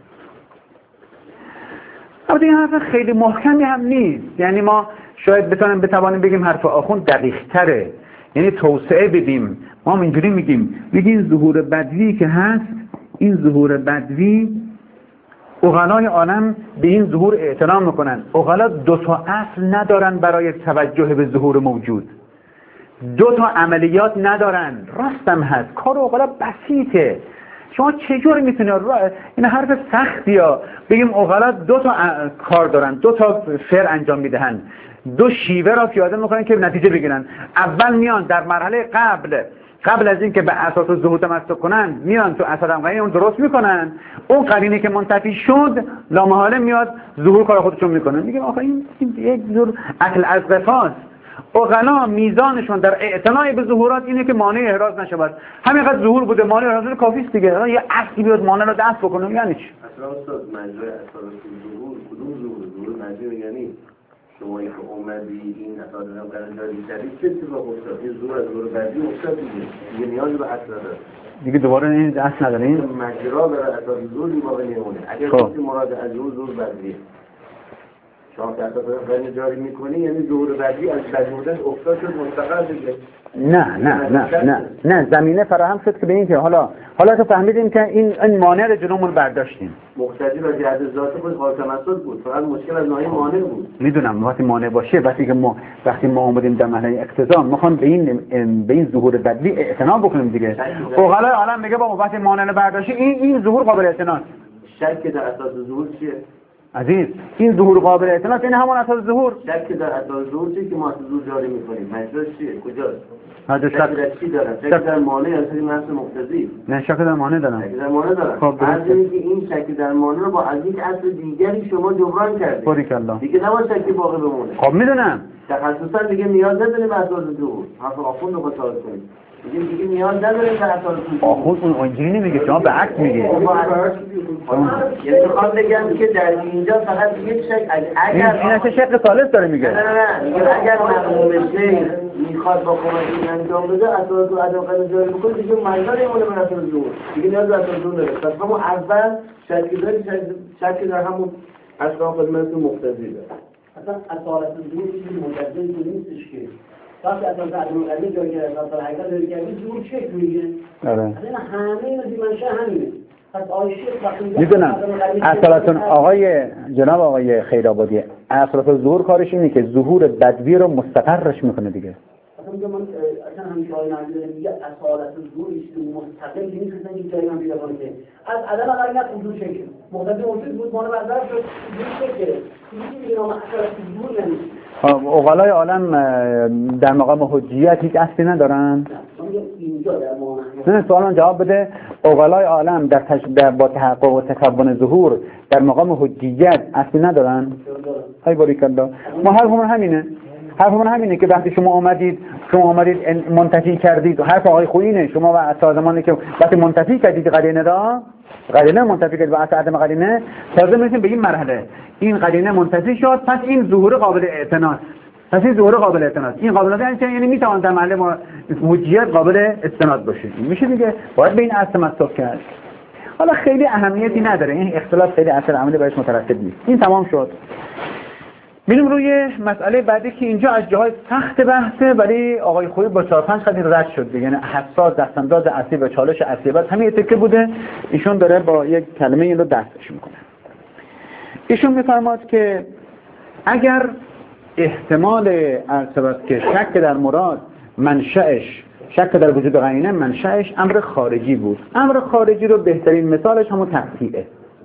Speaker 2: اما این حرف خیلی محکمی هم نیست، یعنی ما شاید بتونیم بتوانیم بگیم حرف آخوند دقیق تره، یعنی توسعه بدیم. ما هم اینجوری میگیم بگیم ظهور بدوی که هست، این ظهور بدوی اغلای عالم به این ظهور اعتنا میکنن. اغلا دو تا اصل ندارن برای توجه به ظهور موجود، دو تا عملیات ندارن. راستم هست، کار اغلا بسیطه. شما چجور میتونید این حرف سختی ها بگیم اغلا دو تا کار دارن، دو تا فعل انجام میدهن، دو شیوه را پیاده میکنن که نتیجه بگیرن. اول میان در مرحله قبل قبل از اینکه به اساس ظهور تمسک کنن، میان تو اساس قرینه اون درست میکنن، اون قرینه که منتفی شد لامحاله میاد ظهور کار خودشون میکنن. میگم آخه این یک جور عقل از قفاست. اغلا میزانشون در اعتنای به ظهورات اینه که مانع احراز نشود. همینقدر ظهور بوده، مانع احراز کافی است دیگه. یه اصلی بیاد مانع رو دفع بکنه، یعنی چی؟
Speaker 4: اصلا استاد منظور اساس ظهور کدوم ظهور؟ ظهور منظور یعنی شما که اومدی این اساس هم قرار دادی داری چه اتفاق افتاد؟ این ظهور از ظهور بعدی افتاد دیگه. دیگه نیاز به اصل نداره.
Speaker 2: دیگه دوباره این اصل نداره. این
Speaker 4: مجرا برای اساس ظهور واقعا نمونه. اگر کسی مراد از ظهور ظهور بعدی شما که اساس قرار جاری میکنی، یعنی ظهور بعدی از بعد مدت افتاد شد مستقر دیگه.
Speaker 2: نه نه نه نه نه زمینه فراهم شد که به این که حالا حالا تو فهمیدیم که این این مانع رو جلومون برداشتیم.
Speaker 4: مقتضی و جهت ذات خود قابل تمسک بود، فقط مشکل از ناحیه مانع بود.
Speaker 2: میدونم وقتی مانع باشه، وقتی که ما وقتی ما اومدیم در مرحله اقتضا میخوام به این به این ظهور بدوی اعتنا بکنیم دیگه. اوغلای عالم میگه با وقتی مانع رو برداشتی این این ظهور قابل اعتناست.
Speaker 4: شک در اساس ظهور چیه؟
Speaker 2: عزیز این ظهور قابل اعتناست، این همون اساس ظهور.
Speaker 4: شک در اساس ظهور چیه که ما ظهور جاری میکنیم؟ مجرا چیه؟ کجاست؟
Speaker 2: هر شک
Speaker 4: در چی دارن؟ شک در مانع از این نفس مقتضی.
Speaker 2: نه شک در مانع دارن.
Speaker 4: شک در مانع دارن.
Speaker 2: خب
Speaker 4: از اینکه این شک در مانع رو با از یک اصل دیگری شما جبران کردید.
Speaker 2: باریک الله.
Speaker 4: دیگه نباید شکی باقی بمونه.
Speaker 2: خب میدونم.
Speaker 4: تخصصا دیگه نیاز نداریم به اساس ظهور. حرف آخوند رو مطالعه کنید. دیگه دیگه نیاز نداریم به اساس ظهور.
Speaker 2: آخوند اون اینجوری نمیگه، شما به عکس میگی.
Speaker 4: یعنی میخوام بگم که در اینجا فقط یک شک اگر
Speaker 2: این اصلا شک ثالث داره میگه.
Speaker 4: نه نه نه اگر مفهوم شی میخواد با کمک این انجام بده اساس و عدم قرار جاری بکنه، دیگه مجال اینونه به اساس ظهور دیگه نیاز به اساس ظهور نداره. پس همون اول شک داری شک در همون اشکال خدمت مقتضی داره.
Speaker 3: اصلا اصالت ظهور چیزی مجددی که نیستش که وقتی اساس عدم قرار جاری کرده اساس حقیقت داری که ظهور چک میگه.
Speaker 2: آره.
Speaker 3: اصلا همه اینا دیمنشه همینه.
Speaker 2: میدونم اصالتون آقای جناب آقای خیرآبادی، اصالت ظهور کارش اینه که ظهور بدوی رو مستقرش میکنه دیگه.
Speaker 3: اصلا میگم من اصلا همیشه آقای نجمی میگه اصالت ظهور چیزی مستقل نیست که اینکه جایی من پیدا کنه که از عدم قرینت حضور شکل مقتضی موجود بود مانع برداشت شد حضور شکل چیزی میگه نام اصالت ظهور نمیشه.
Speaker 2: اغلای عالم در مقام حجیت هیچ اصلی ندارن؟ نه سوالان جواب بده. اغلای عالم در, تش... در با تحقق و تکون ظهور در مقام حجیت اصلی ندارن؟ های باریک الله. ما حرفمون همینه حرفمون همینه که وقتی شما آمدید شما آمدید منتفی کردید، حرف آقای خوینه، شما و سازمانی که وقتی منتفی کردید قرینه را قرینه منتفی کردید و اصل عدم قرینه، تازه میرسیم به این مرحله این قرینه منتفی شد، پس این ظهور قابل اعتناست. پس این ظهور قابل اعتناست. این قابل اعتناست یعنی میتوان در محل حجیت قابل استناد باشه. میشه دیگه باید به این اصل تمسک کرد. حالا خیلی اهمیتی نداره، این اختلاف خیلی اثر عملی برایش مترتب نیست. این تمام شد. میریم روی مسئله بعدی که اینجا از جاهای سخت بحثه، ولی آقای خویی با چهار پنج خط رد شد دیگه. یعنی حساس دستانداز اصلی و چالش اصلی بعد همین تکه بوده، ایشون داره با یک کلمه این رو دستش میکنه. ایشون میفرماد که اگر احتمال ارتباط که شک در مراد منشأش شک در وجود قرینه منشأش امر خارجی بود، امر خارجی رو بهترین مثالش همون تقطیعه.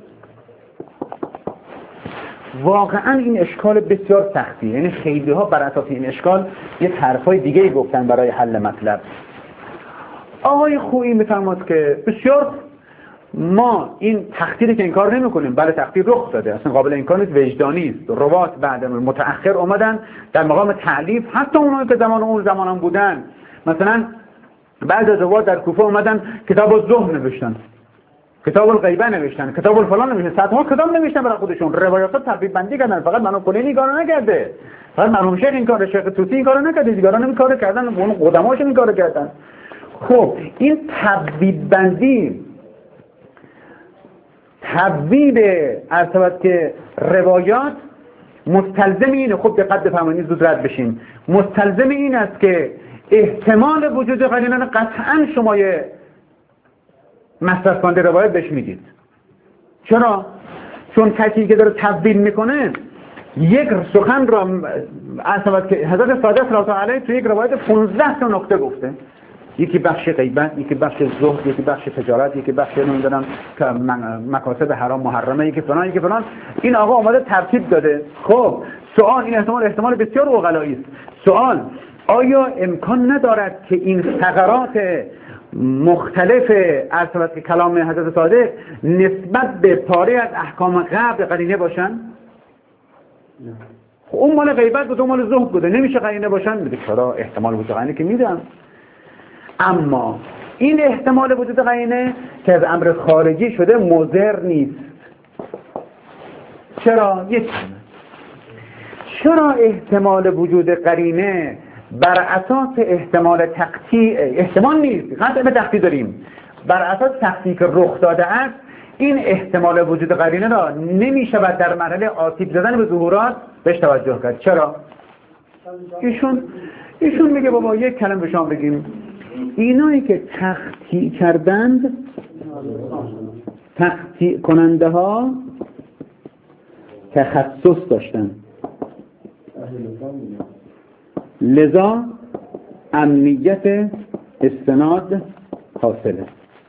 Speaker 2: واقعا این اشکال بسیار سختی، یعنی خیلی ها بر اساس این اشکال یه طرفای دیگه ای گفتن برای حل مطلب. آقای خویی میفرماد که بسیار ما این تقدیری که انکار نمی کنیم، بله تقدیر رخ داده، اصلا قابل انکار نیست، وجدانی است. روات بعد متأخر اومدن در مقام تعلیف، حتی اونایی که زمان اون زمان هم بودن مثلا بعض از روات در کوفه اومدن کتاب الزهد نوشتن، کتاب الغیبه نوشتن، کتاب الفلان نوشتن، صدها کتاب نوشتن برای خودشون، روایات ترتیب بندی کردن. فقط منو کلینی این کارو نکرده، فقط مرحوم شیخ این کار، شیخ توسی این کارو نکرده، دیگران این کارو کردن، اون قدماشون این کارو کردن. خب این ترتیب بندی تبویب ارتباط که روایات مستلزم اینه، خب دقت بفرمایید زود رد بشین، مستلزم این است که احتمال وجود قرینه قطعا شما مصرف کننده روایت بهش میدید. چرا؟ چون کسی که داره تبدیل میکنه یک سخن را ارتباط که حضرت صادق صلی الله علیه تو یک روایت پانزده تا نکته گفته، یکی بخش غیبت، یکی بخش زهد، یکی بخش تجارت، یکی بخش نمیدونم که مکاسب حرام محرمه، یکی فلان یکی فلان. این آقا اومده ترتیب داده. خب سوال، این احتمال احتمال بسیار عقلایی است. سوال، آیا امکان ندارد که این فقرات مختلف ارتباط کلام حضرت صادق نسبت به پاره از احکام قبل قرینه باشن؟ خب اون مال غیبت بود، اون مال زهد بوده، نمیشه قرینه باشن؟ میگه چرا؟ احتمال وجود قرینه که میدم. اما این احتمال وجود قرینه که از امر خارجی شده مضر نیست. چرا؟ یک چرا احتمال وجود قرینه بر اساس احتمال تقطیع احتمال نیست، قطع به تقطیع داریم، بر اساس تقطیع که رخ داده است، این احتمال وجود قرینه را نمی شود در مرحله آسیب زدن به ظهورات بهش توجه کرد. چرا؟ ایشون ایشون میگه بابا یک کلمه به شما بگیم، اینایی که تقطیع کردند، تقطیع کننده ها تخصص داشتن، لذا امنیت استناد حاصله.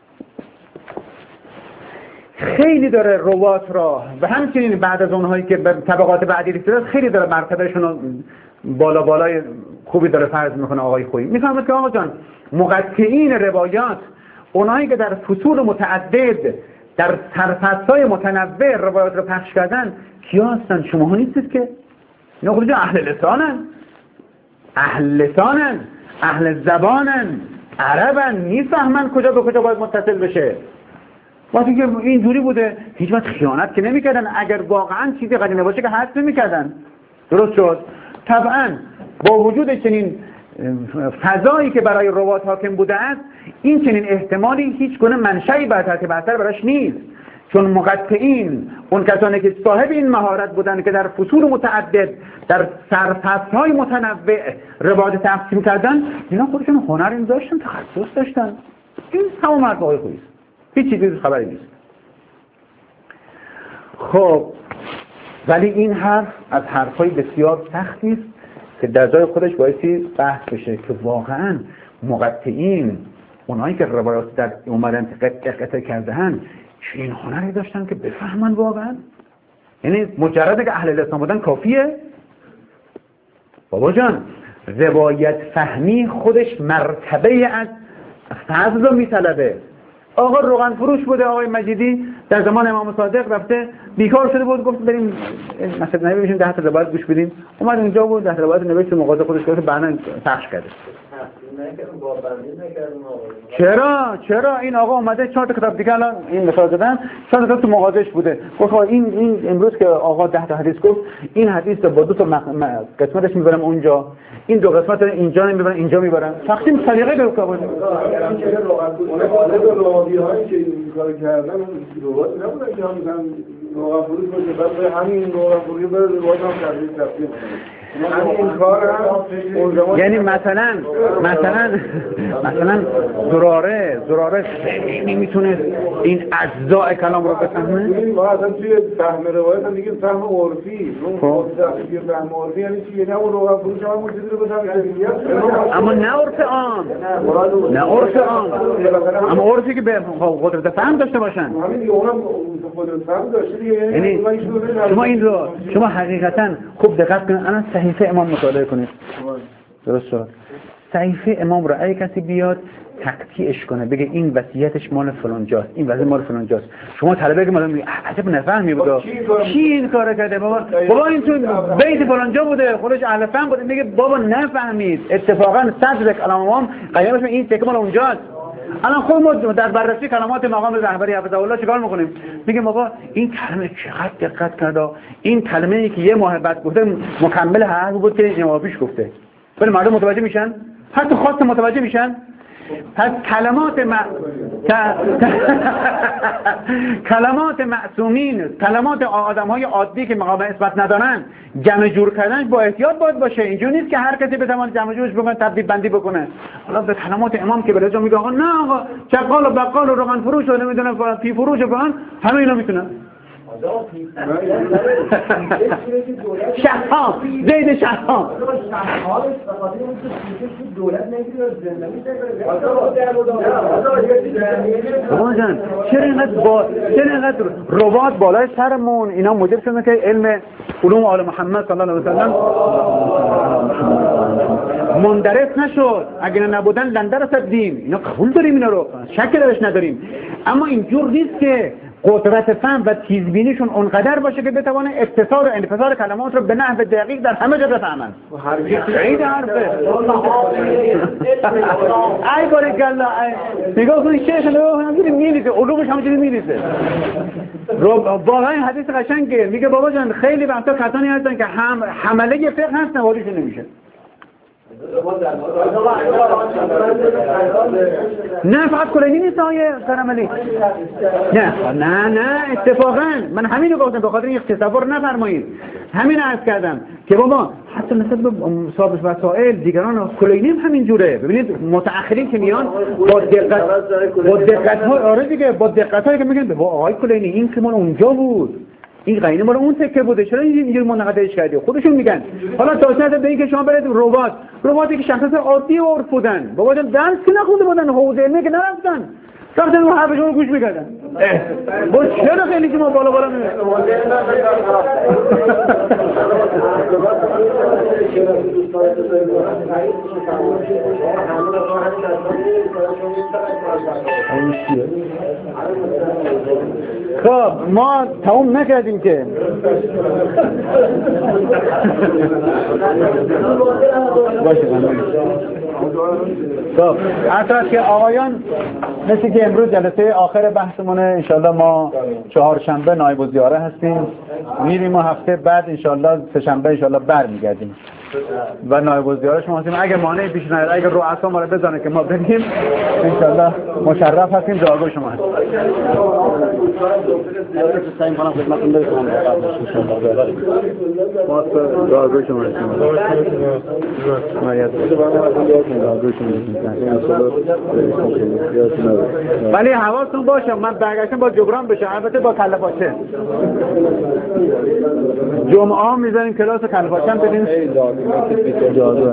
Speaker 2: خیلی داره روات را و همچنین بعد از اونهایی که به طبقات بعدی رسیده خیلی داره مرتبهشون رو بالا بالای خوبی داره فرض میکنه. آقای خویی میفهمد که آقا جان مقطعین روایات، اونایی که در فصول متعدد در سرفصل‌های متنوع روایات رو پخش کردن کیا هستن؟ شما ها نیستید که؟ اینا خودشون اهل لسانن، اهل لسانن، اهل زبانن، عربن، میفهمن کجا به کجا باید متصل بشه. وقتی که اینجوری بوده هیچ وقت خیانت که نمی‌کردن، اگر واقعا چیزی قرینه باشه که حذف نمی‌کردن. درست شد؟ طبعا با وجود چنین فضایی که برای روات حاکم بوده است، این چنین احتمالی هیچ گونه منشأی بر تحت بصر براش نیست، چون مقطعین اون کسانی که صاحب این مهارت بودن که در فصول متعدد در سرفصل‌های متنوع روایت تقسیم کردن، اینا خودشون هنر این داشتن، تخصص داشتن. این همون مرد آقای خویی است، هیچ چیزی خبری نیست. خب ولی این حرف از حرفهای بسیار سختی است که در جای خودش بایستی بحث بشه که واقعا مقطعین، اونایی که روایات در اومدن قطع کرده‌اند، چه این هنری داشتن که بفهمن واقعا؟ یعنی مجرد که اهل لسان بودن کافیه؟ بابا جان روایت فهمی خودش مرتبه از فضل رو میطلبه. آقا روغن فروش بوده آقای مجیدی در زمان امام صادق، رفته بیکار شده بود، گفت بریم مثلا نبی بشیم ده تا روایت گوش بدیم. اومد اونجا بود ده تا روایت نوشت مغازه خودش گفت برنامه پخش کرده. چرا چرا این آقا اومده چهار تا کتاب دیگه الان این مثال زدن، چهار تا کتاب تو مغازش بوده، گفت این این امروز که آقا ده تا حدیث گفت، این حدیث با دو تا قسمتش میبرم اونجا، این دو قسمت اینجا نمیبرم اینجا میبرم، تقسیم سلیقه به کار بود.
Speaker 5: راوی‌هایی که این کار کردن روایت نبودن که هم روغن فروش باشه بعد به همین روغن فروشی بره روایت هم تبدیل تبدیل همین کار هم.
Speaker 2: یعنی مثلا مثلا مثلا زراره زراره خیلی میتونه این اجزاء کلام رو بفهمه.
Speaker 5: ما اصلا توی فهم روایت هم میگیم فهم عرفی، اون توی فهم عرفی یعنی چیه؟ نه اون روغن فروش هم اون چیزی رو بفهمه،
Speaker 2: اما نه عرف عام، نه عرف عام، اما عرفی که به قدرت فهم داشته باشن.
Speaker 5: همین دیگه اونم قدرت فهم داشته دیگه.
Speaker 2: یعنی شما این رو شما حقیقتا خوب دقت کنید، الان صحیفه امام مطالعه کنید. درست شد.
Speaker 6: صحیفه امام را اگه کسی بیاد تقطیعش کنه بگه این وصیتش مال فلان جاست، این وصیت مال فلان جاست، شما طلبه که مال میگه عجب نفهمی بودا کی این کارو کرده بابا بابا این تو بیت فلان جا بوده خودش اهل فهم بوده، میگه بابا نفهمید اتفاقا صدر کلام امام قیامش این تکه مال اونجاست. الان خود ما در بررسی کلمات مقام رهبری حفظه الله چیکار میکنیم؟ میگه بابا این کلمه چقدر دقت کرده، این کلمه ای که یه ماه بعد گفته مکمل هر بود که جوابیش گفته، ولی مردم متوجه میشن؟ حتی خاص متوجه میشن؟ پس کلمات م... کلمات معصومین، کلمات آدم‌های عادی که مقام اثبات ندارن جمع جور کردن با احتیاط باید باشه. اینجوری نیست که هر کسی بتونه جمع جورش بکنه تبدیل بندی بکنه. حالا به کلمات امام که بلجا میگه آقا نه آقا چقال و بقال و روغن فروش و نمیدونم پی فروش و فلان همه اینا میتونن. شهاب زید شهاب بابا جان چرا اینقدر با چرا اینقدر رباط بالای سرمون اینا موجب شده که علم علوم آل محمد صلی الله علیه و سلم مندرس نشد؟ اگر نبودن لنده رسد دین. اینا قبول داریم، اینا رو شک درش نداریم، اما اینجور نیست که قدرت فهم و تیزبینیشون اونقدر باشه که بتوانه اختصار و انفصال کلمات رو به نحو دقیق در همه جا بفهمن. خیلی حرفه. ای باره گلا نگاه کنید شیخ نگاه همینجوری می‌نویسه، علومش همینجوری می‌نویسه. واقعا این حدیث قشنگه، میگه بابا جان خیلی وقتا کسانی هستن که هم حمله فقه هستن واریشون نمیشه. نه فقط کلینی نیست آیه کرمالی، نه نه نه اتفاقا من همین رو گفتم، به خاطر این تصور نفرمایید، همین عرض کردم که بابا حتی مثلا به صاحب وسائل دیگران کلینی هم همین جوره. ببینید متأخرین که میان با دقت با دقت های آره دیگه با دقت هایی که میگن بابا آقای کلینی این که مال اونجا بود، این قینه مال اون تکه بوده، چرا اینجوری منقدش کردی؟ خودشون میگن. حالا تا چه به اینکه شما برید ربات رباتی که شخص عادی و عرف بودن، بابا جان درس که نخونده بودن، حوزه علمی که نرفتن، رفتن اون حرفشون رو گوش میکردن. با چرا خیلی که ما بالا بالا میگن خب ما تموم نکردیم که باشه. خب اصلا که آقایان مثل که امروز جلسه آخر بحثمونه، انشالله ما چهارشنبه نایب الزیاره هستیم، میریم و هفته بعد انشالله سه‌شنبه انشالله برمیگردیم و نایب الزیاره شما هستیم. اگه مانعی پیش نیاد، اگه رؤسا ما رو بزنه که ما بریم انشالله مشرف هستیم، دعاگوی شما هستیم.
Speaker 3: سعی کنم خدمتتون برسونم
Speaker 6: ما دعاگوی شما هستیم. ولی حواستون باشه من برگشتم با جبران بشه، البته با کله پاچه. جمعه میذاریم کلاس کله پاچه هم بدین. جادو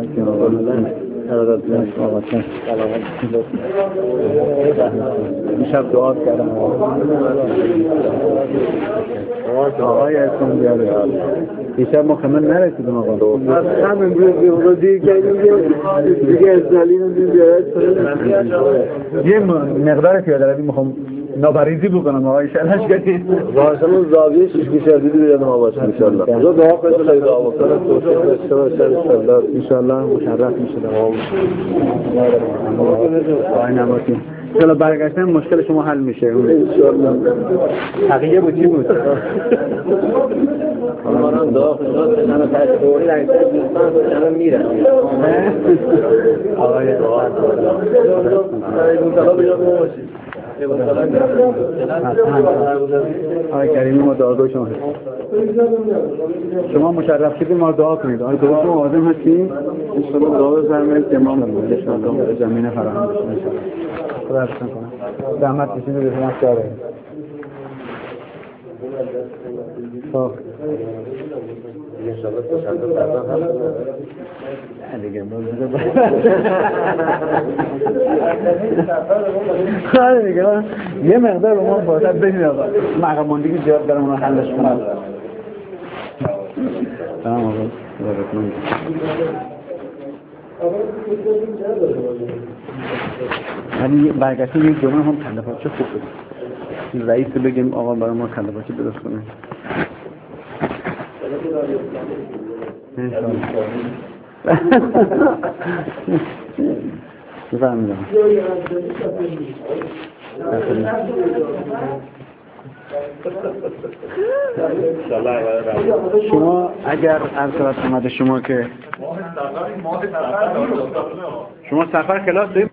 Speaker 6: میشب دعا کردم آقای اسم بیاره دیشب مکمل نرسیدم آقا از همین روز دیگه کردیم دیگه از دلیل بیاره یه مقدار پیاده روی میخوام نابریزی بکنم آقای شلش کردید واسمون زاویه شش بیشتری بیاد ما باشه ان شاء الله. خدا دعا کنید خدا دعا کنید توفیق داشته باشه ان شاء الله. ان شاء الله مشرف میشه تمام. آی نماتی چلا برگشتن مشکل شما حل میشه ان شاء الله. تقیه بود چی بود؟
Speaker 3: من دعا کنید من تشکری در دوستان من میرم.
Speaker 6: آقای دعا آقای کریمی ما دعا شما شما مشرف شدید ما دعا کنید. آقای دعا شما آدم هستیم ان شاء الله دعا بفرمایید که ما ان شاء الله زمینه فراهم بشه ان شاء الله. خدا حفظتون کنه. زحمت کشیدید به شما داره. خب ان شاء الله تشکر کردم. دیگه خاله دیگه یه مقدار رو ما فرصت بدید آقا مقاماندگی زیاد دارم اونو حلش کنم. تمام آقا ولی برگشتیم یک دومه هم کله پاچه خوب بود. رئیس بگیم آقا برای ما کله پاچه درست کنه. بفرمایید. شما اگر عرض شود اومده شما که شما سفر کلاس دارید